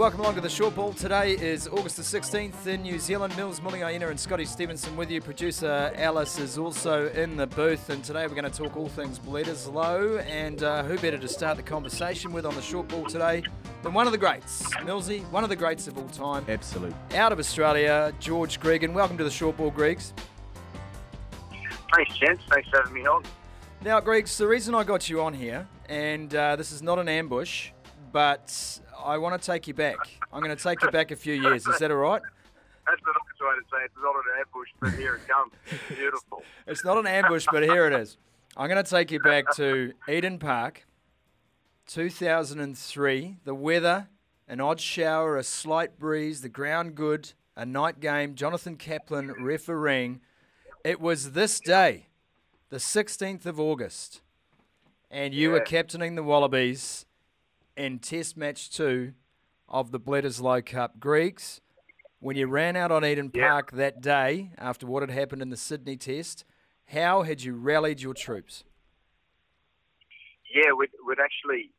welcome along to the Short Ball. Today is August the 16th in New Zealand. Mills Muliaina and Scotty Stevenson with you. Producer Alice is also in the booth, and today we're going to talk all things Bledisloe, and who better to start the conversation with on the Short Ball today than one of the greats, Millsy, one of the greats of all time. Absolute. Out of Australia, George Gregan. Welcome to the Short Ball, Gregs. Thanks, gents. Thanks for having me on. Now, Gregs, the reason I got you on here, and this is not an ambush, but I want to take you back. I'm going to take you back a few years. Is that all right? That's the nice way to say it. It's not an ambush, but here it comes. Beautiful. It's not an ambush, but here it is. I'm going to take you back to Eden Park, 2003. The weather, an odd shower, a slight breeze, the ground good, a night game, Jonathan Kaplan refereeing. It was this day, the 16th of August, and you were captaining the Wallabies in Test Match 2 of the Bledisloe Cup. Gregs, when you ran out on Eden Park that day after what had happened in the Sydney Test, how had you rallied your troops? Yeah, we'd actually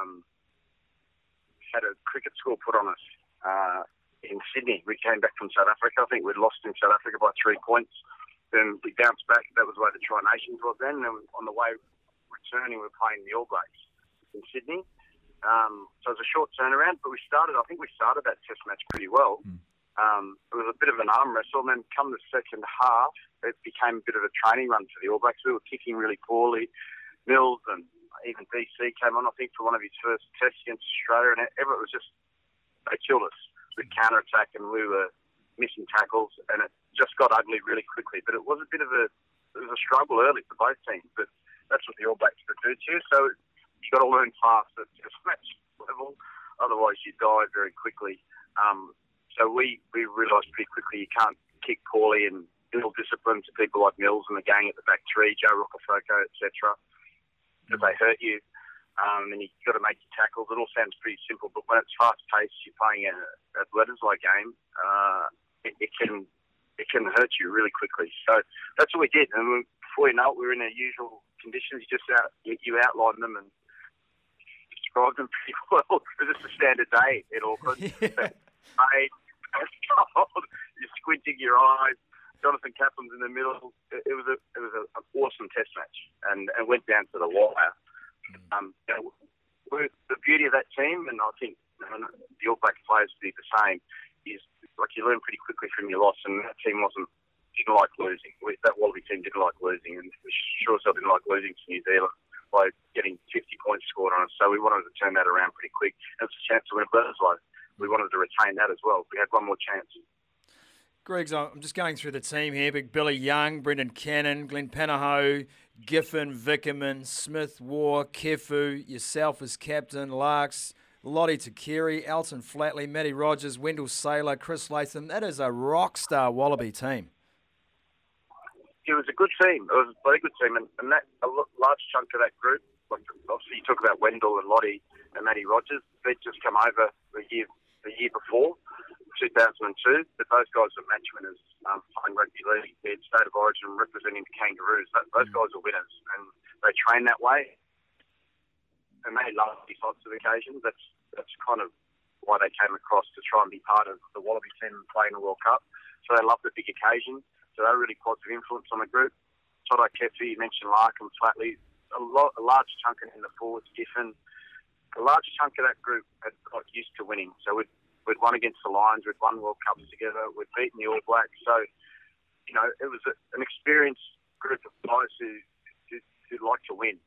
had a cricket score put on us in Sydney. We came back from South Africa. I think we'd lost in South Africa by 3 points. Then we bounced back. That was the way the Tri Nations was then. And on the way returning, we were playing the All Blacks in Sydney. So it was a short turnaround, but I think we started that Test match pretty well. It was a bit of an arm wrestle, and then come the second half, it became a bit of a training run for the All Blacks. We were kicking really poorly. Mills and even DC came on, I think, for one of his first tests against Australia, and Everett was just, they killed us with counter-attack, and we were missing tackles, and it just got ugly really quickly. But it was a struggle early for both teams, but that's what the All Blacks could do to you. So you've got to learn fast at Test match level, otherwise you die very quickly. So we realised pretty quickly you can't kick poorly and build discipline to people like Mills and the gang at the back three, Joe Rocafoko, etc., because they hurt you. And you've got to make your tackles. It all sounds pretty simple, but when it's fast-paced, you're playing a Bledisloe game, it can hurt you really quickly. So that's what we did. And before you know it, we were in our usual conditions. You outline them and describe them pretty well. It was just a standard day in Auckland. It's cold. You're squinting your eyes. Jonathan Kaplan's in the middle. It was an awesome Test match, and went down to the wire. The beauty of that team, and I think the All Black players did the same, is like you learn pretty quickly from your loss, and that team didn't like losing. That Wallaby team didn't like losing, and we sure as hell didn't like losing to New Zealand by getting 50 points scored on us. So we wanted to turn that around pretty quick. It was a chance to win a Bledisloe. We wanted to retain that as well. We had one more chance. Gregs, I'm just going through the team here. Big Billy Young, Brendan Cannon, Glenn Panaho, Giffen, Vickerman, Smith, War, Kefu, yourself as captain, Larks, Lottie Takiri, Elton Flatley, Matty Rogers, Wendell Saylor, Chris Latham. That is a rock-star Wallaby team. It was a good team. It was a very good team. And that a large chunk of that group, like obviously you talk about Wendell and Lottie and Matty Rogers, they'd just come over the year before, 2002, but those guys were match winners playing rugby league. They had State of Origin representing the Kangaroos. Those guys are winners, and they train that way, and they love these types of occasions. That's kind of why they came across to try and be part of the Wallaby team and play in the World Cup. So they love the big occasions. So they're a really positive influence on the group. Toto Kefi, you mentioned Larkham, Flatley, a large chunk in the forwards, Giffen. A large chunk of that group had got used to winning. So we'd won against the Lions, we'd won World Cups together, we'd beaten the All Blacks. So, it was an experienced group of guys who like to win.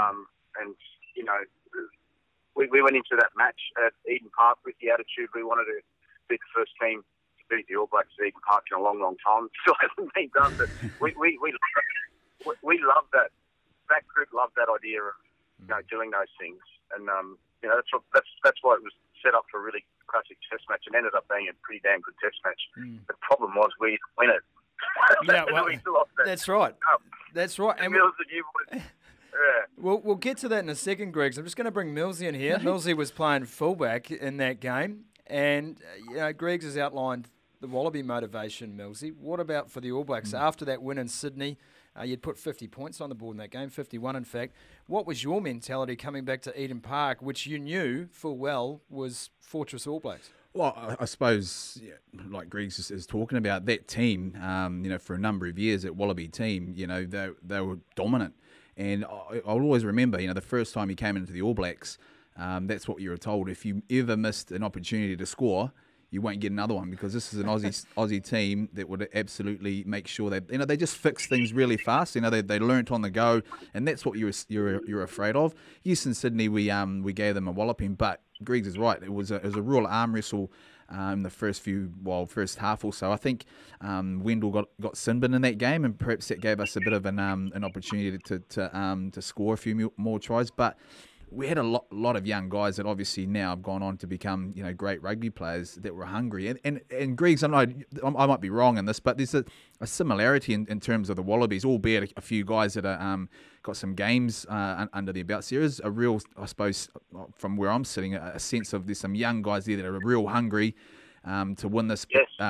We went into that match at Eden Park with the attitude we wanted to be the first team to beat the All Blacks at Eden Park in a long, long time. Still hasn't been done, but we love that. That group loved that idea of doing those things, and that's why it was set up for a really classic Test match, and ended up being a pretty damn good Test match. The problem was we didn't win it. Yeah, well, that's right. That's right. And we'll get to that in a second, Gregs. I'm just going to bring Millsy in here. Millsy was playing fullback in that game, and Gregs has outlined the Wallaby motivation, Millsy. What about for the All Blacks? After that win in Sydney, you'd put 50 points on the board in that game, 51 in fact. What was your mentality coming back to Eden Park, which you knew full well was Fortress All Blacks? Well, I suppose, like Greg is talking about, that team, for a number of years, that Wallaby team, they were dominant. And I'll always remember, the first time he came into the All Blacks, that's what you were told. If you ever missed an opportunity to score, you won't get another one, because this is an Aussie team that would absolutely make sure that they just fix things really fast. They learnt on the go, and that's what you're afraid of. Yes, in Sydney we gave them a walloping, but Griggs is right. It was a real arm wrestle in the first half or so. I think Wendell got sin-bin in that game, and perhaps that gave us a bit of an opportunity to score a few more tries, but we had a lot of young guys that obviously now have gone on to become, great rugby players that were hungry. And Griggs, I might be wrong in this, but there's a similarity in terms of the Wallabies, albeit a few guys that are got some games under their belts. There is a real, I suppose, from where I'm sitting, a sense of there's some young guys there that are real hungry to win this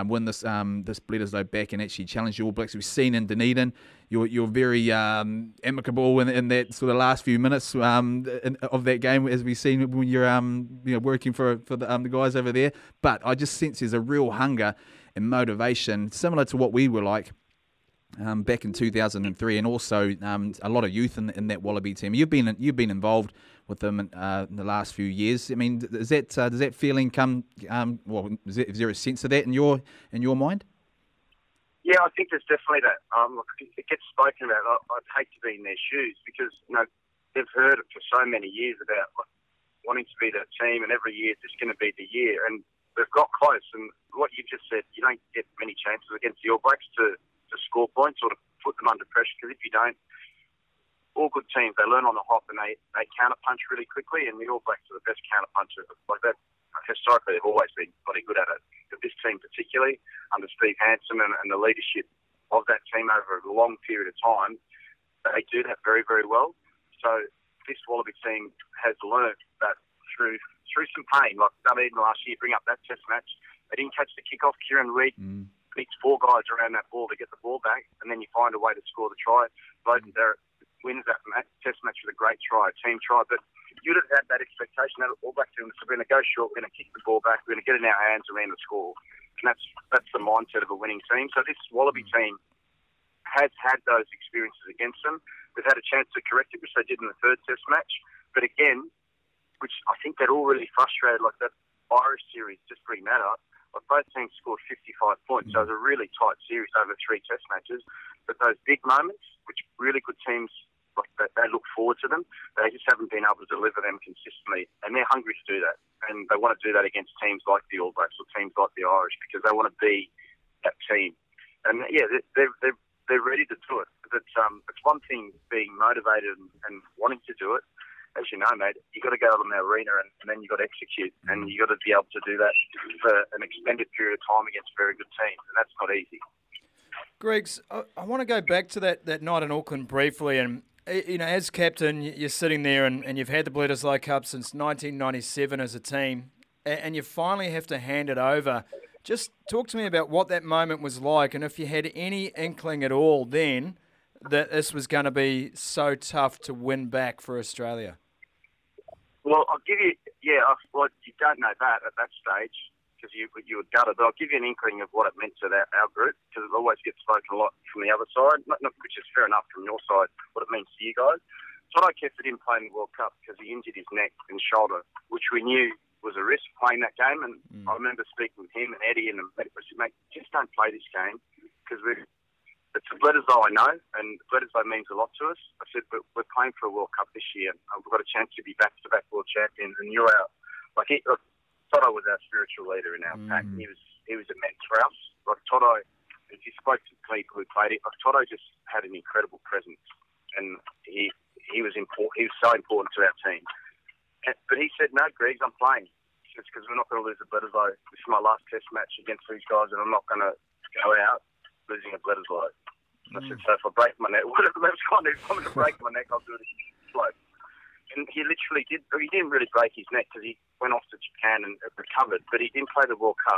Bledisloe back and actually challenge the All Blacks. We've seen in Dunedin, you're very amicable in that sort of last few minutes of that game, as we've seen when you're working for the guys over there. But I just sense there's a real hunger and motivation, similar to what we were like back in 2003, and also a lot of youth in that Wallaby team. You've been involved with them in the last few years. I mean, does that feeling come? Is there a sense of that in your mind? Yeah, I think there's definitely that. It gets spoken about. I'd hate to be in their shoes, because they've heard it for so many years about wanting to be that team, and every year it's going to be the year, and they've got close. And what you just said, you don't get many chances against the All Blacks to score points or to put them under pressure, because if you don't, all good teams, they learn on the hop, and they counter-punch really quickly, and the All Blacks are the best counter-punchers. Like that, historically, they've always been pretty good at it. But this team particularly, under Steve Hansen and the leadership of that team over a long period of time, they do that very, very well. So this Wallaby team has learned that through some pain, like Dunedin last year, bring up that test match. They didn't catch the kickoff. Kieran Reid beats four guys around that ball to get the ball back, and then you find a way to score the try. Beauden Barrett wins that test match with a great try, a team try. But you'd have had that expectation that All Black team was going to go short, we're going to kick the ball back, we're going to get it in our hands around the score. And that's the mindset of a winning team. So this Wallaby team has had those experiences against them. They've had a chance to correct it, which they did in the third test match. But again, which I think they're all really frustrated, like that Irish series just bring that up. Like both teams scored 55 points, so it was a really tight series over 3 test matches. But those big moments, which really good teams, like they look forward to them, they just haven't been able to deliver them consistently. And they're hungry to do that. And they want to do that against teams like the All Blacks or teams like the Irish, because they want to be that team. And yeah, they're ready to do it. But it's one thing being motivated and wanting to do it. As you know, mate, you got to go out in the arena and then you got to execute, and you got to be able to do that for an extended period of time against very good teams, and that's not easy. Griggs, I want to go back to that night in Auckland briefly, and as captain, you're sitting there and you've had the Bledisloe Cup since 1997 as a team, and you finally have to hand it over. Just talk to me about what that moment was like, and if you had any inkling at all then that this was going to be so tough to win back for Australia. Well, I'll give you, you don't know that at that stage because you were gutted, but I'll give you an inkling of what it meant to our group, because it always gets spoken a lot from the other side, which is fair enough from your side, what it means to you guys. Todd O'Keffer didn't play in the World Cup because he injured his neck and shoulder, which we knew was a risk playing that game. And I remember speaking with him and Eddie and I said, mate, just don't play this game because it's a Bledisloe I know, and Bledisloe means a lot to us. I said, but we're playing for a World Cup this year. We've got a chance to be back-to-back world champions, and you're out. Toto was our spiritual leader in our pack. He was immense for us. Like Toto, if you spoke to people who played it, Toto just had an incredible presence, and he was important. He was so important to our team. But he said, no, Griggs, I'm playing. It's because we're not going to lose a Bledisloe. This is my last test match against these guys, and I'm not going to go out losing a Bledisloe. I said, so if I break my neck, whatever that's going to do, if I'm going to break my neck, I'll do it against Bledisloe. And he literally did. He didn't really break his neck because he went off to Japan and recovered, but he didn't play the World Cup.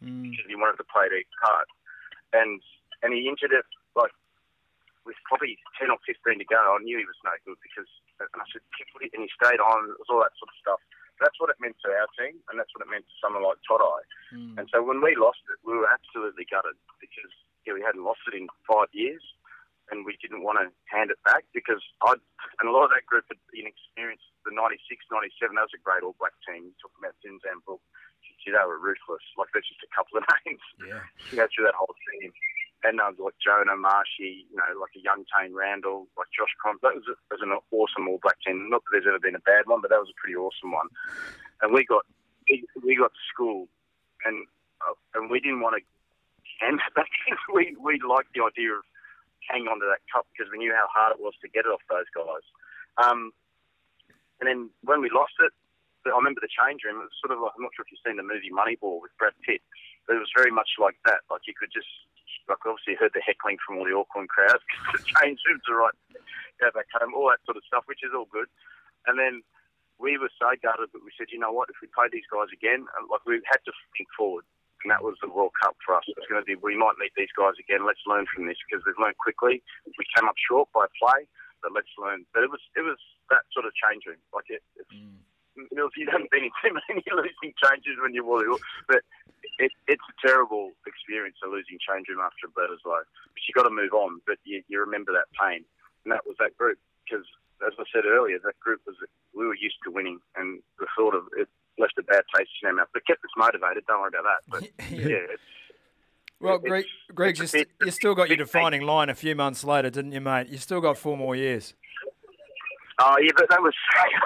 because he wanted to play each part. And he injured it like with probably 10 or 15 to go. I knew he was no good because, and I said, keep it, and he stayed on. It was all that sort of stuff. That's what it meant to our team, and that's what it meant to someone like Todai. And so when we lost it, we were absolutely gutted because we hadn't lost it in 5 years, and we didn't want to hand it back because and a lot of that group had been experienced. The 96, 97, that was a great All Black team. You talking about Zinzan Brook. They were ruthless. Like, there's just a couple of names. Yeah. You go through that whole team. And like Jonah, Marshy, like a young Tane Randall, like Josh Cron. That was an awesome All Black team. Not that there's ever been a bad one, but that was a pretty awesome one. And we got to school, and we didn't want to hand it back. we liked the idea of hanging on to that cup because we knew how hard it was to get it off those guys. And then when we lost it, I remember the change room. It was sort of like, I'm not sure if you've seen the movie Moneyball with Brad Pitt, but it was very much like that. Like, you could just, like, obviously heard the heckling from all the Auckland crowds because the change rooms are right, go back home, all that sort of stuff, which is all good. And then we were so gutted, but we said, you know what, if we play these guys again, like, we had to think forward. And that was the World Cup for us. It was going to be, we might meet these guys again. Let's learn from this because we've learned quickly. We came up short by play, but let's learn. But it was that sort of change room. Like, you haven't been in too many losing changes when you're Wally, but it's a terrible experience, a losing change room after a Bledisloe. But you got to move on, but you remember that pain. And that was that group because, as I said earlier, that group we were used to winning, and the thought of it left a bad taste in our mouth, but kept us motivated. Don't worry about that. But well, Greg, you still got your defining line a few months later, didn't you, mate? You still got 4 more years. Oh, yeah, but that was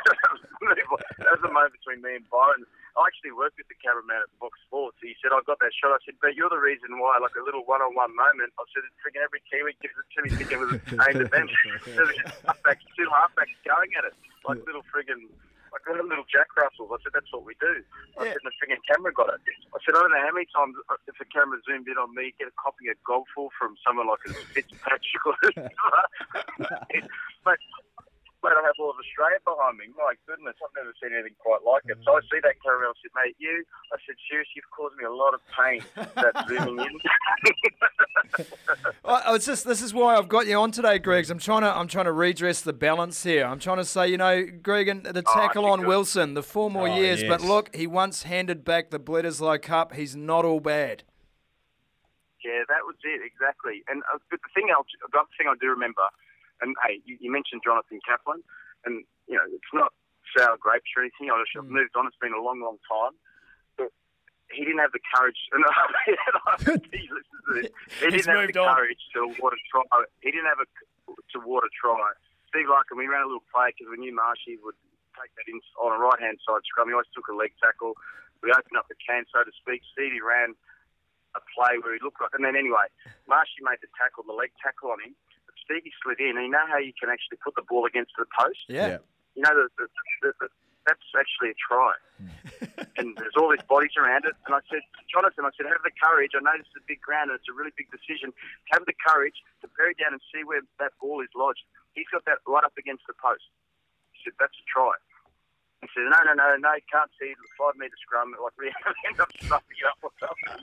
a moment between me and Byron. I actually worked with the cameraman at Fox Sports. He said, I got that shot. I said, but you're the reason why, like a little one-on-one moment. I said, freaking every Kiwi gives it to me thinking it was aimed at them. There was two halfbacks going at it, like little friggin', like little Jack Russells. I said, that's what we do. I said, the friggin' camera got it. I said, I don't know how many times if the camera zoomed in on me, get a copy of Golful from someone like a Fitzpatrick. But I have all of Australia behind me. My goodness, I've never seen anything quite like it. So I see that camera, I said, mate, I said, seriously, you've caused me a lot of pain, that zooming in. This is why I've got you on today, Greg. I'm trying to redress the balance here. I'm trying to say, Greg, and the tackle on Wilson, the 4 more years. Yes. But look, he once handed back the Bledisloe Cup. He's not all bad. Yeah, that was it, exactly. And but the other thing I do remember, and hey, you mentioned Jonathan Kaplan, and it's not sour grapes or anything. I should have moved on. It's been a long, long time. But he didn't have the courage. He didn't have the courage to water try. He didn't have to water try. Steve Larkin, we ran a little play because we knew Marshy would take that in on a right-hand side scrum. He always took a leg tackle. We opened up the can, so to speak. Stevie ran a play where he looked like, and then anyway, Marshy made the leg tackle on him. Stevie slid in, and you know how you can actually put the ball against the post? Yeah. You know, that's actually a try. And there's all these bodies around it. And I said, Jonathan, have the courage. I know this is a big ground and it's a really big decision. Have the courage to bury down and see where that ball is lodged. He's got that right up against the post. He said, that's a try. He said, no, you can't see. 5 metre scrum. Like, we end up stuffing it up or something.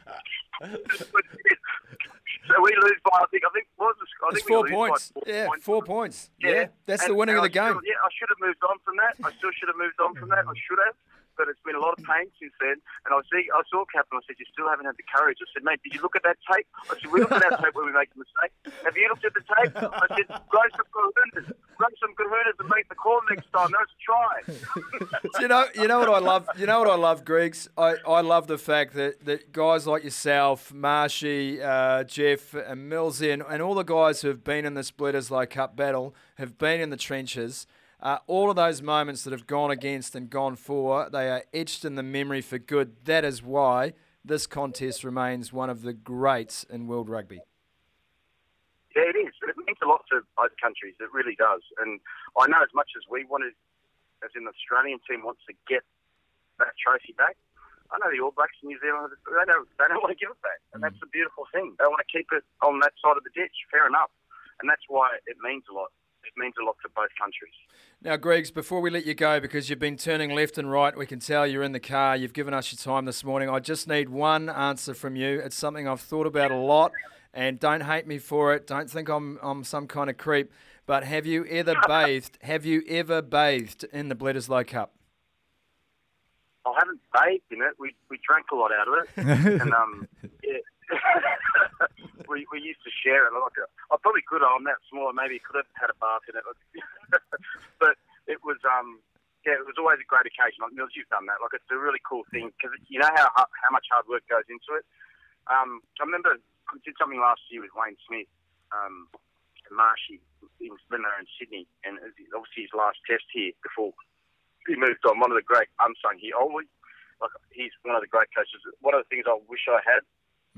So we lose by, I think what was the score? I think 4 points. 4 points. Yeah. That's the winning of the game. I should have moved on from that. I still should have moved on from that. I should have. But it's been a lot of pain since then. And I saw Kaplan. I said, you still haven't had the courage. I said, mate, did you look at that tape? I said, we looked at that tape when we make a mistake. Have you looked at the tape? I said, grow some kahunas and make the call next time. That's a try. You know what I love? You know what I love, Griggs? I love the fact that guys like yourself, Marshy, Jeff, and Millsy, and all the guys who have been in this Bledisloe Cup battle have been in the trenches. All of those moments that have gone against and gone for, they are etched in the memory for good. That is why this contest remains one of the greats in world rugby. Yeah, it is. It means a lot to both countries. It really does. And I know as much as we wanted, as in the Australian team wants to get that trophy back, I know the All Blacks in New Zealand, they don't want to give it back. And that's the beautiful thing. They want to keep it on that side of the ditch. Fair enough. And that's why it means a lot. it means a lot to both countries. Now, Griggs, before we let you go, because you've been turning left and right, we can tell you're in the car. You've given us your time this morning. I just need one answer from you. It's something I've thought about a lot, and don't hate me for it. Don't think I'm some kind of creep. But have you ever bathed? Have you ever bathed in the Bledisloe Cup? I haven't bathed in it. We drank a lot out of it, and yeah. we used to share it. I probably could have. I'm that small. Maybe could have had a bath in it, but it was it was always a great occasion. Like Mills, you've done that. Like it's a really cool thing because you know how much hard work goes into it. I remember I did something last year with Wayne Smith, and Marshy when they were in Sydney, and obviously his last test here before he moved on. One of the great unsung here. He's one of the great coaches. One of the things I wish I had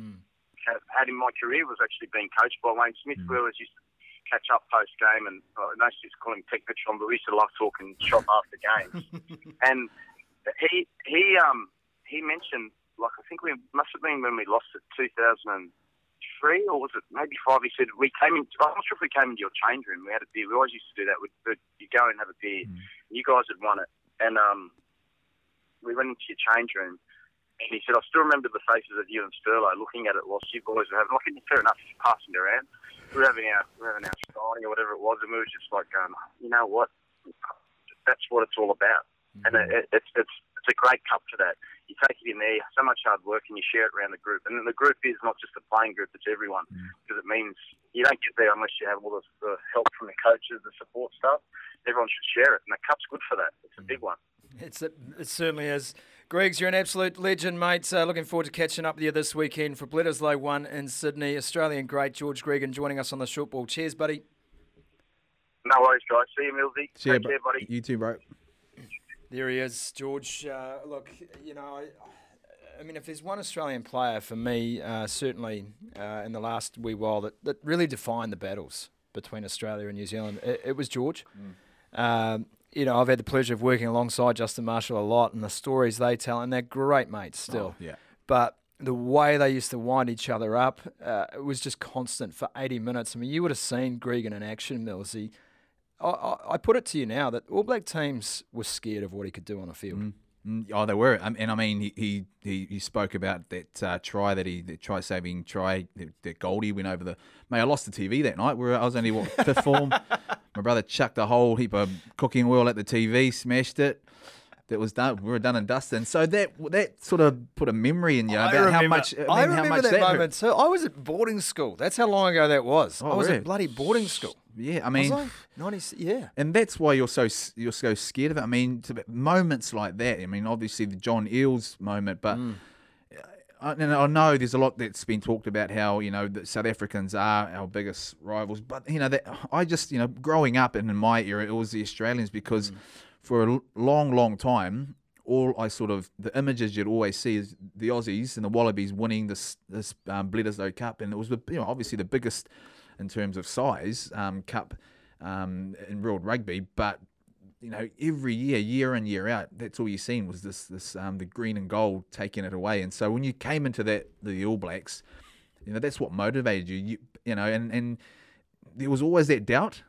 in my career was actually being coached by Wayne Smith. We always used to catch up post game, and I know she's calling him Technitron, but we used to love talking shop after games. And he mentioned, like I think we must have been when we lost it 2003 or was it maybe 5? He said we came in. I'm not sure if we came into your change room. We had a beer. We always used to do that. You go and have a beer. You guys had won it, and we went into your change room. And he said, I still remember the faces of you and Sterlo looking at it whilst you boys were having, fair enough, passing it around. We were having our starting or whatever it was, and we were just like going, you know what, that's what it's all about. And it's a great cup for that. You take it in there, so much hard work, and you share it around the group. And then the group is not just the playing group, it's everyone. Because it means you don't get there unless you have all the help from the coaches, the support staff. Everyone should share it, and the cup's good for that. It's a big one. It certainly is. Griggs, you're an absolute legend, mate. Looking forward to catching up with you this weekend for Bledisloe 1 in Sydney. Australian great George Gregan joining us on the short ball. Cheers, buddy. No worries, guys. See you, Millsy. Take care, buddy. You too, bro. There he is, George. Look, you know, I mean, if there's one Australian player for me, certainly in the last wee while, that really defined the battles between Australia and New Zealand, it was George. You know, I've had the pleasure of working alongside Justin Marshall a lot, and the stories they tell, and they're great mates still. Oh, yeah. But the way they used to wind each other up, it was just constant for 80 minutes. I mean, you would have seen Gregan in action, Millsy. I put it to you now that All Black teams were scared of what he could do on the field. Oh, they were, and I mean, he spoke about that try that try-saving try that Goldie went over the. Mate, I lost the TV that night. I was only fifth form. My brother chucked a whole heap of cooking oil at the TV, smashed it. That was done. We were done and dusted. And so that sort of put a memory in you about how much. I remember that moment too. I was at boarding school. That's how long ago that was. I was at bloody boarding school. Yeah, I mean, 90s, yeah. And that's why you're so scared of it. I mean, moments like that. I mean, obviously the John Eales moment, but I know there's a lot that's been talked about how the South Africans are our biggest rivals, but that I just growing up and in my era it was the Australians because for a long time. The images you'd always see is the Aussies and the Wallabies winning this Bledisloe Cup, and it was obviously the biggest in terms of size cup in world rugby. But every year in year out, that's all you've seen was this the green and gold taking it away. And so when you came into the All Blacks, that's what motivated you. And there was always that doubt.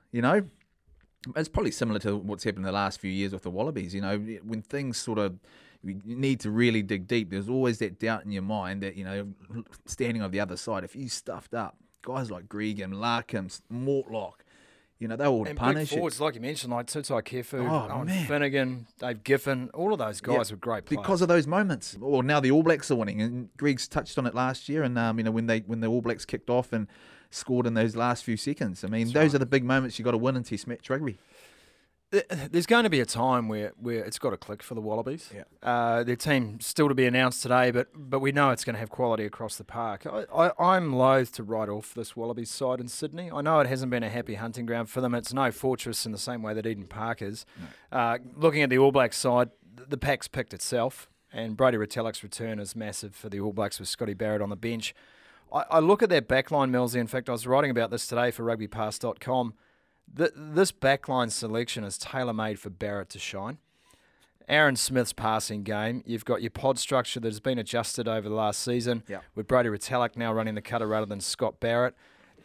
It's probably similar to what's happened in the last few years with the Wallabies. When things sort of you need to really dig deep, there's always that doubt in your mind that standing on the other side, if you stuffed up, guys like Gregan, Larkham, Mortlock, they would punish big forwards, like you mentioned, like Tutai Kefu, Owen man. Finnegan, Dave Giffen, all of those guys were great players. Because of those moments. Well, now the All Blacks are winning, and Greg's touched on it last year, and when the All Blacks kicked off and scored in those last few seconds. I mean, those are the big moments you got to win in Test match rugby. There's going to be a time where it's got to click for the Wallabies. Yeah. Their team still to be announced today, but we know it's going to have quality across the park. I'm loath to write off this Wallabies side in Sydney. I know it hasn't been a happy hunting ground for them. It's no fortress in the same way that Eden Park is. No. Looking at the All Blacks side, the pack's picked itself, and Brodie Retallick's return is massive for the All Blacks with Scotty Barrett on the bench. I look at their backline, Millsy. In fact, I was writing about this today for rugbypass.com. This backline selection is tailor-made for Barrett to shine. Aaron Smith's passing game. You've got your pod structure that has been adjusted over the last season with Brodie Retallick now running the cutter rather than Scott Barrett.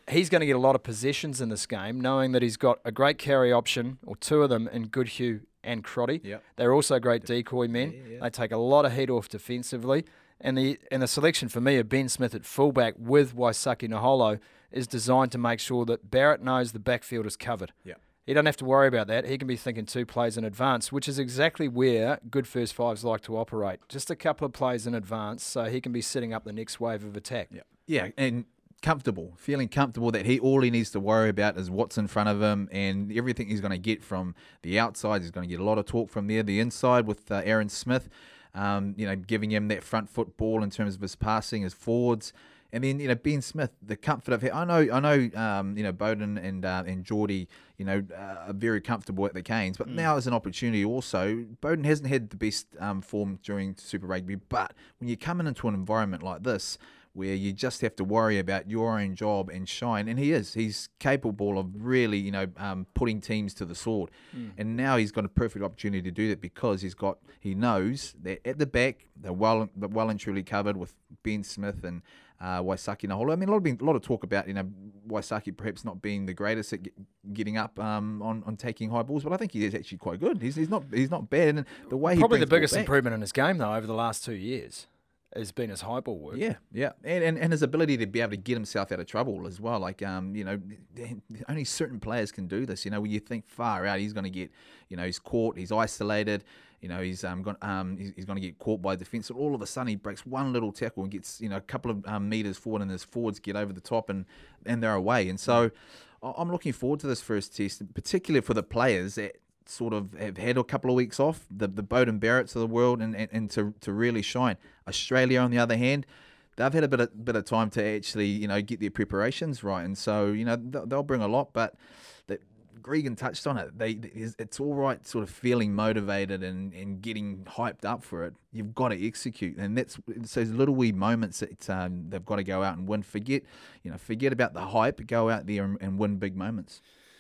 he's going to get a lot of possessions in this game, knowing that he's got a great carry option, or two of them, in Goodhue and Crotty. Yep. They're also great decoy men. Yeah. They take a lot of heat off defensively. And the selection for me of Ben Smith at fullback with Waisake Naholo is designed to make sure that Barrett knows the backfield is covered. Yeah. He doesn't have to worry about that. He can be thinking 2 plays in advance, which is exactly where good first fives like to operate. Just a couple of plays in advance so he can be setting up the next wave of attack. Yeah, and feeling comfortable that all he needs to worry about is what's in front of him, and everything he's going to get from the outside. He's going to get a lot of talk from there. The inside with Aaron Smith, giving him that front foot ball in terms of his passing, his forwards. And then, Ben Smith, the comfort of I know, Bowden and Geordie, are very comfortable at the Canes, but now is an opportunity also. Bowden hasn't had the best form during Super Rugby, but when you're coming into an environment like this, where you just have to worry about your own job and shine, and he's capable of really, putting teams to the sword. And now he's got a perfect opportunity to do that because he knows that at the back they're well and truly covered with Ben Smith and Waisake Naholo. I mean, a lot of talk about Waisake perhaps not being the greatest at getting up on taking high balls, but I think he is actually quite good. He's not bad, and the way probably the the biggest improvement in his game though over the last 2 years has been his high ball work. Yeah, and his ability to be able to get himself out of trouble as well. Like only certain players can do this. When you think far out, he's going to get, he's caught, he's isolated. He's going to get caught by defence. So all of a sudden, he breaks one little tackle and gets a couple of meters forward, and his forwards get over the top and they're away. And so I'm looking forward to this first test, particularly for the players that sort of have had a couple of weeks off, the Bowden Barretts of the world, and to really shine. Australia, on the other hand, they've had a bit of time to actually get their preparations right, and so they'll bring a lot. But Gregan touched on it. It's all right, sort of feeling motivated and getting hyped up for it. You've got to execute, and it's those little wee moments that they've got to go out and win. Forget about the hype. Go out there and win big moments.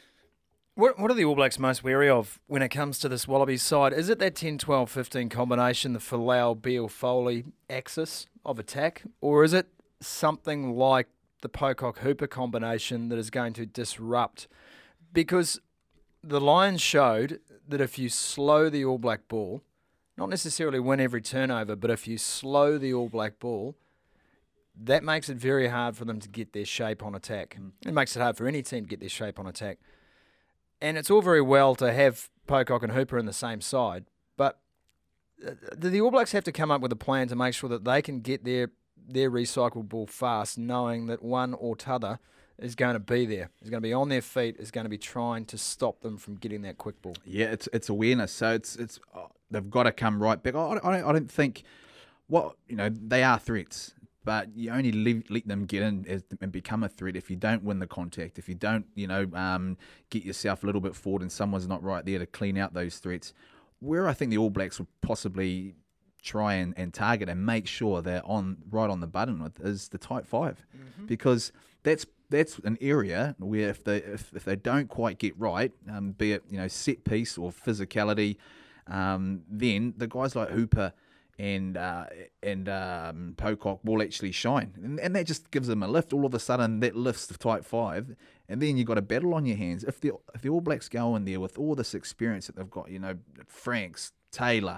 What are the All Blacks most wary of when it comes to this Wallabies side? Is it that 10-12-15 combination, the Folau, Beale, Foley axis of attack? Or is it something like the Pocock-Hooper combination that is going to disrupt? Because the Lions showed that if you slow the All Black ball, not necessarily win every turnover, but if you slow the All Black ball, that makes it very hard for them to get their shape on attack. It makes it hard for any team to get their shape on attack. And it's all very well to have Pocock and Hooper in the same side, but the All Blacks have to come up with a plan to make sure that they can get their recycled ball fast, knowing that one or t'other is going to be there, is going to be on their feet, is going to be trying to stop them from getting that quick ball. Yeah, it's awareness. So it's they've got to come right back. I don't think they are threats. But you only let them get in and become a threat if you don't win the contact, if you don't, get yourself a little bit forward and someone's not right there to clean out those threats. Where I think the All Blacks would possibly try and target and make sure they're right on the button with is the tight five, because that's an area where if they don't quite get right, be it set piece or physicality, then the guys like Hooper and Pocock will actually shine, and that just gives them a lift. All of a sudden, that lifts the tight five, and then you've got a battle on your hands. If the All Blacks go in there with all this experience that they've got, Franks, Taylor,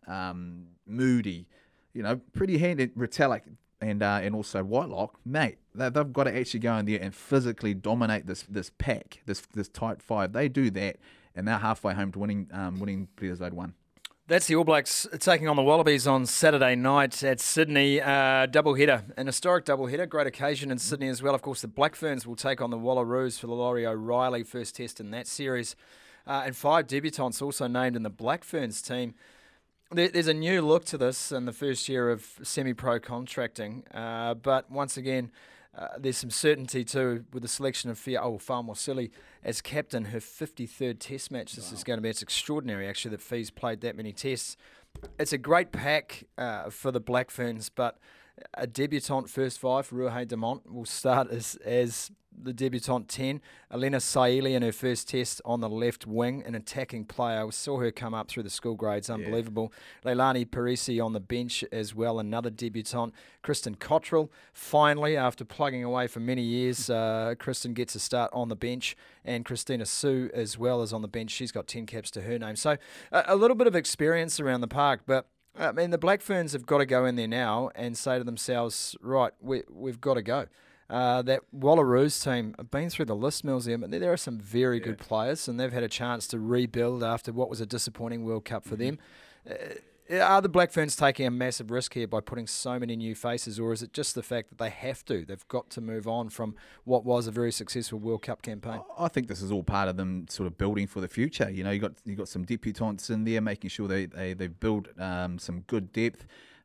Moody, pretty handy, Retallick, and also Whitelock, mate, they've got to actually go in there and physically dominate this pack, this tight five. They do that, and they're halfway home to winning Players Load 1. That's the All Blacks taking on the Wallabies on Saturday night at Sydney. Doubleheader, an historic doubleheader, great occasion in Sydney as well. Of course, the Black Ferns will take on the Wallaroos for the Laurie O'Reilly first test in that series. And 5 debutants also named in the Black Ferns team. There's a new look to this in the first year of semi-pro contracting. But once again, there's some certainty too with the selection of Fa'amausili as captain, her 53rd test match. This is going to be, it's extraordinary actually that Fee's played that many tests. It's a great pack for the Black Ferns, but A debutant first five, Ruhe Demont, will start as the debutant 10. Elena Saili in her first test on the left wing, an attacking player. We saw her come up through the school grades, unbelievable. Leilani Parisi on the bench as well, another debutant. Kristen Cottrell, finally, after plugging away for many years, Kristen gets a start on the bench, and Christina Sue as well as on the bench. She's got 10 caps to her name. So a little bit of experience around the park, but I mean, the Black Ferns have got to go in there now and say to themselves, right, we've got to go. That Wallaroos team have been through the list, Mills, here, but there are some very good players, and they've had a chance to rebuild after what was a disappointing World Cup for them. Are the Black Ferns taking a massive risk here by putting so many new faces, or is it just the fact that they have to? They've got to move on from what was a very successful World Cup campaign. I think this is all part of them sort of building for the future. You know, you got some debutants in there, making sure they build some good depth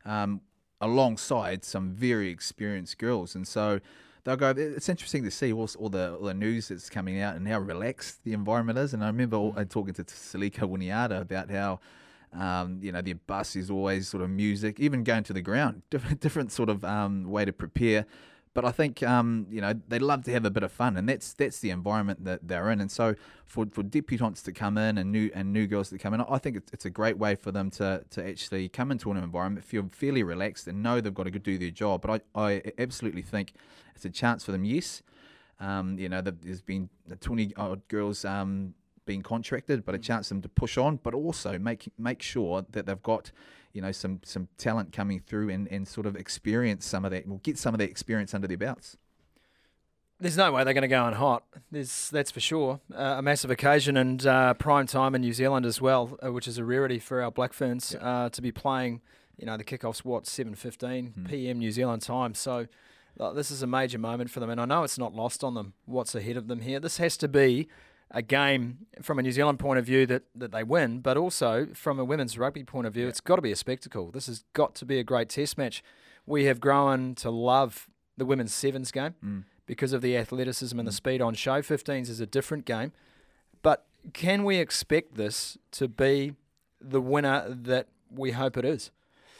alongside some very experienced girls, and so they'll go. It's interesting to see all the news that's coming out and how relaxed the environment is. And I remember talking to Salika Wuniata about how. Their bus is always sort of music, even going to the ground, different sort of way to prepare. But I think, they love to have a bit of fun, and that's the environment that they're in. And so for debutantes to come in and new girls to come in, I think it's a great way for them to actually come into an environment, feel fairly relaxed and know they've got to go do their job. But I absolutely think it's a chance for them, yes. There's been 20-odd girls being contracted, but a chance for them to push on, but also make sure that they've got, some talent coming through and sort of experience some of that, will get some of that experience under their belts. There's no way they're going to go on hot. That's for sure. A massive occasion and prime time in New Zealand as well, which is a rarity for our Black Ferns to be playing. The kickoff's 7:15 p.m. New Zealand time. So this is a major moment for them, and I know it's not lost on them what's ahead of them here. This has to be a game from a New Zealand point of view that they win, but also from a women's rugby point of view, it's got to be a spectacle. This has got to be a great test match. We have grown to love the women's sevens game because of the athleticism and the speed on show. 15s is a different game. But can we expect this to be the winner that we hope it is?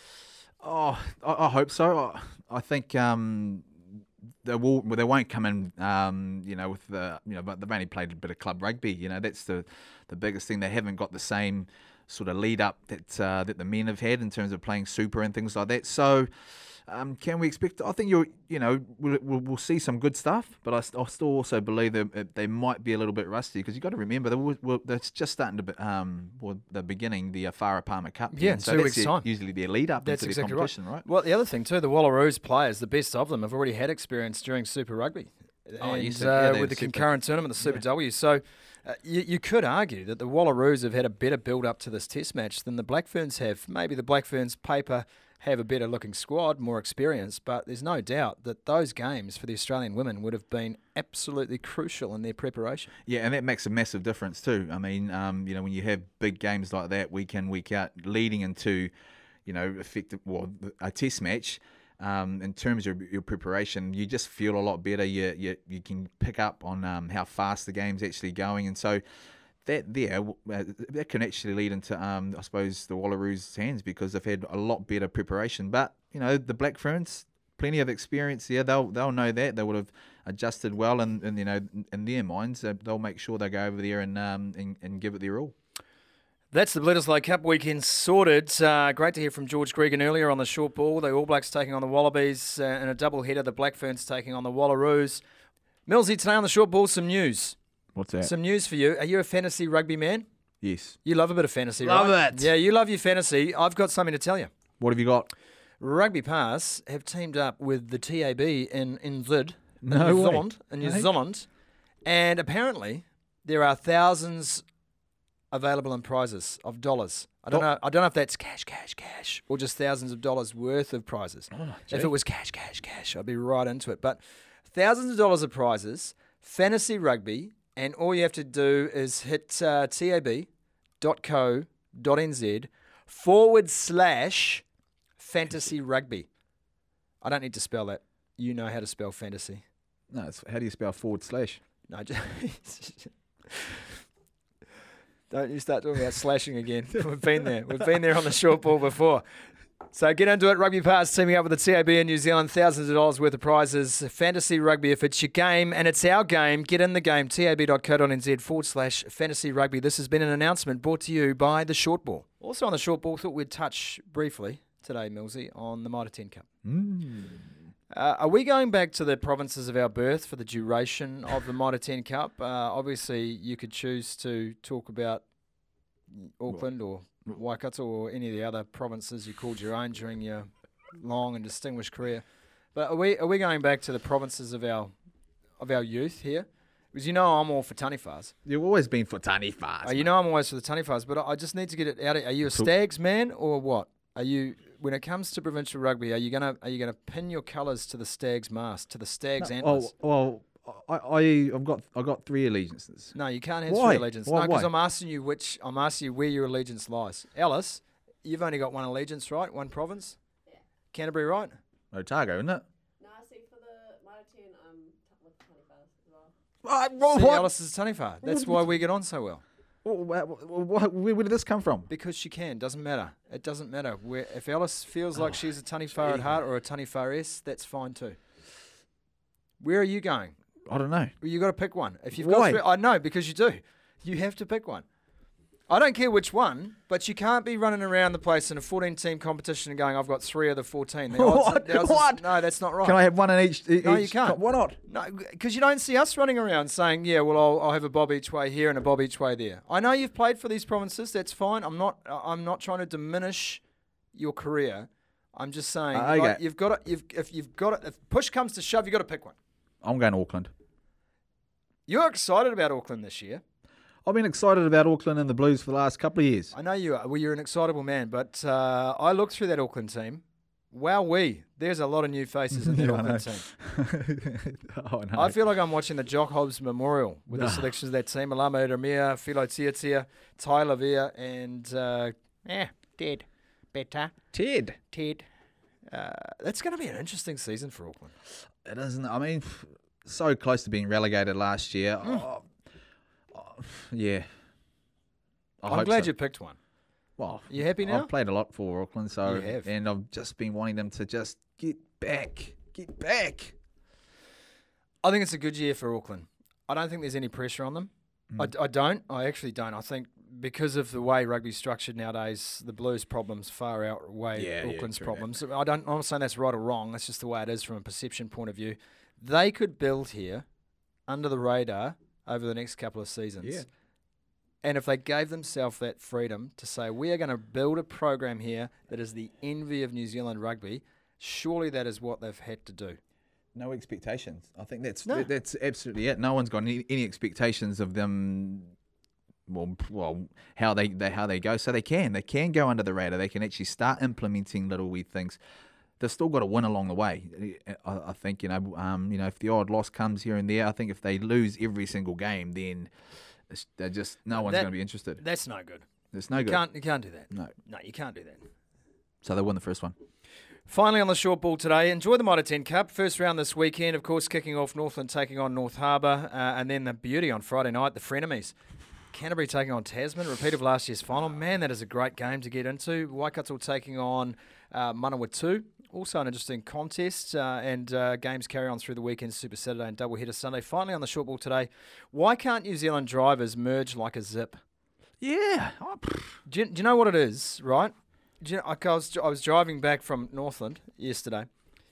Oh, I hope so. I think they won't come in, with but they've only played a bit of club rugby. That's the biggest thing. They haven't got the same sort of lead up that the men have had in terms of playing super and things like that. So, can we expect? I think we'll see some good stuff, but I still also believe that they might be a little bit rusty because you've got to remember they're just starting to they're beginning the Farah Palmer Cup. Yeah, so 2 weeks time. Usually their lead up into the competition, right? Well, the other thing too, the Wallaroos players, the best of them, have already had experience during Super Rugby, with the concurrent tournament, the Super W. So. You could argue that the Wallaroos have had a better build-up to this test match than the Black Ferns have. Maybe the Black Ferns paper have a better-looking squad, more experience, but there's no doubt that those games for the Australian women would have been absolutely crucial in their preparation. Yeah, and that makes a massive difference too. I mean, when you have big games like that week in, week out, leading into, a test match, in terms of your preparation, you just feel a lot better. You can pick up on how fast the game's actually going, and so that can actually lead into I suppose the Wallaroos' hands because they've had a lot better preparation. But the Black Ferns, plenty of experience there. They'll know that they would have adjusted well, and in their minds they'll make sure they go over there and give it their all. That's the Bledisloe Cup weekend sorted. Great to hear from George Gregan earlier on the short ball. The All Blacks taking on the Wallabies in a double header. The Black Ferns taking on the Wallaroos. Millsy, today on the short ball, some news. What's that? Some news for you. Are you a fantasy rugby man? Yes. You love a bit of fantasy, right? Love it. Yeah, you love your fantasy. I've got something to tell you. What have you got? Rugby Pass have teamed up with the TAB in New Zealand, and apparently there are thousands available in prizes of dollars. I don't know if that's cash, or just thousands of dollars worth of prizes. If it was cash, I'd be right into it. But thousands of dollars of prizes, fantasy rugby, and all you have to do is hit tab.co.nz/fantasy rugby. I don't need to spell that. You know how to spell fantasy. No, how do you spell /? No, just don't you start talking about slashing again. We've been there. We've been there on the short ball before. So get into it. Rugby Pass teaming up with the TAB in New Zealand. Thousands of dollars worth of prizes. Fantasy rugby. If it's your game and it's our game, get in the game. tab.co.nz/fantasy rugby. This has been an announcement brought to you by the short ball. Also on the short ball, thought we'd touch briefly today, Millsy, on the Mitre 10 Cup. Are we going back to the provinces of our birth for the duration of the Mitre 10 Cup? Obviously, you could choose to talk about Auckland or Waikato or any of the other provinces you called your own during your long and distinguished career. But are we going back to the provinces of our youth here? Because you know I'm all for Taniwhas. You've always been for Taniwhas. You know I'm always for the Taniwhas, but I just need to get it out. Are you a Stags man or what? Are you, when it comes to provincial rugby, are you gonna pin your colours to the Stags mast, to the Stags antlers? I've got 3 allegiances. No, you can't have Why? 3 allegiances. Why? No, because I'm asking you where your allegiance lies. Alice, you've only got 1 allegiance, right? 1 province? Yeah. Canterbury, right? Otago, isn't it? No, see, for the Mitre 10, I'm with Taniwhas as well. See, Alice is a Taniwha. That's why we get on so well. Where did this come from? Because she can. Doesn't matter. It doesn't matter. If Alice feels like she's a Taniwha at heart or a Taniwha-S, that's fine too. Where are you going? I don't know. Well, you got to pick one. If you've Why? got 3, I know, because you do. You have to pick one. I don't care which one, but you can't be running around the place in a 14-team competition and going, I've got 3 of the 14. The odds- the odds- What? No, that's not right. Can I have one in each? No, you can't. Why not? No, because you don't see us running around saying, yeah, well, I'll have a bob each way here and a bob each way there. I know you've played for these provinces. That's fine. I'm not trying to diminish your career. I'm just saying, Okay. like, you've got to, if push comes to shove, you've got to pick one. I'm going to Auckland. You're excited about Auckland this year. I've been excited about Auckland and the Blues for the last couple of years. I know you are. Well, you're an excitable man, but I looked through that Auckland team. Wowee, there's a lot of new faces in that Yeah, I Auckland know. team. Oh, no. I feel like I'm watching the Jock Hobbs Memorial with the selections of that team. Alama Eramia, Philo Tiatia, Ty Lavia, and Ted. Better. Ted. That's going to be an interesting season for Auckland. It isn't. I mean, so close to being relegated last year. Yeah. I'm glad you picked one. Well, You happy now? I've played a lot for Auckland, so You have. and I've just been wanting them to just get back. I think it's a good year for Auckland. I don't think there's any pressure on them. I don't. I actually don't. I think because of the way rugby's structured nowadays, the Blues' problems far outweigh Auckland's true, problems. I'm not saying that's right or wrong. That's just the way it is from a perception point of view. They could build here under the radar over the next couple of seasons. Yeah. And if they gave themselves that freedom to say, we are going to build a program here that is the envy of New Zealand rugby, surely that is what they've had to do. No expectations. I think that's No. that's absolutely it. No one's got any expectations of them. Well, how they go. So they can go under the radar. They can actually start implementing little wee things. They've still got to win along the way. I think if the odd loss comes here and there, I think if they lose every single game, then they're just no one's going to be interested. That's no good. It's no good. You can't do that. No. No, you can't do that. So they win the first one. Finally on the short ball today, enjoy the Mitre 10 Cup. First round this weekend, of course, kicking off Northland taking on North Harbour. And then the beauty on Friday night, the frenemies. Canterbury taking on Tasman, repeat of last year's final. Man, that is a great game to get into. Waikato taking on Manawatu. Also an interesting contest. And games carry on through the weekend, Super Saturday and doubleheader Sunday. Finally on the short ball today, why can't New Zealand drivers merge like a zip? Yeah. Do you know what it is, right? I was driving back from Northland yesterday,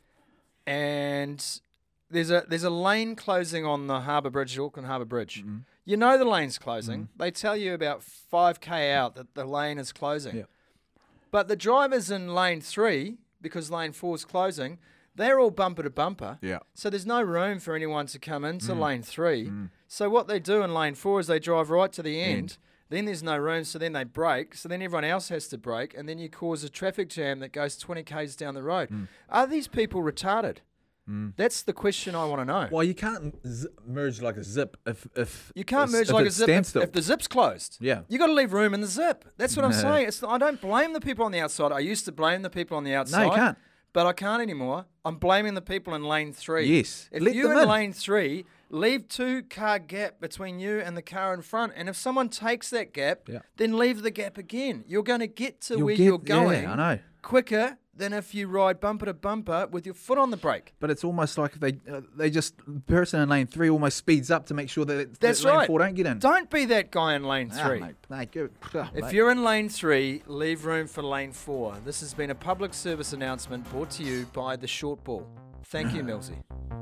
and there's a lane closing on the Harbour Bridge, Auckland Harbour Bridge. Mm-hmm. You know the lane's closing. They tell you about 5k out that the lane is closing. Yeah. But the drivers in lane 3, because lane 4 is closing, they're all bumper to bumper. Yeah. So there's no room for anyone to come into lane 3. So what they do in lane 4 is they drive right to the end. Then there's no room, so then they brake. So then everyone else has to brake, and then you cause a traffic jam that goes 20 k's down the road. Are these people retarded? That's the question I want to know. Well, you can't merge like a zip if You can't merge if like a it's zip standstill. if the zip's closed. Yeah. You got to leave room in the zip. That's what I'm No. saying. I don't blame the people on the outside. I used to blame the people on the outside. No, you can't. But I can't anymore. I'm blaming the people in lane 3. Yes. If Let you're them in in. lane 3, leave 2-car gap between you and the car in front. And if someone takes that gap, Yeah. then leave the gap again. You're going to get to You'll where get- you're going yeah, I know. quicker than if you ride bumper to bumper with your foot on the brake. But it's almost like they just person in lane 3 almost speeds up to make sure that That's lane right. 4 don't get in. Don't be that guy in lane 3. Mate, go. If you're in lane 3, leave room for lane 4. This has been a public service announcement brought to you by the Short Ball. Thank you, Millsy.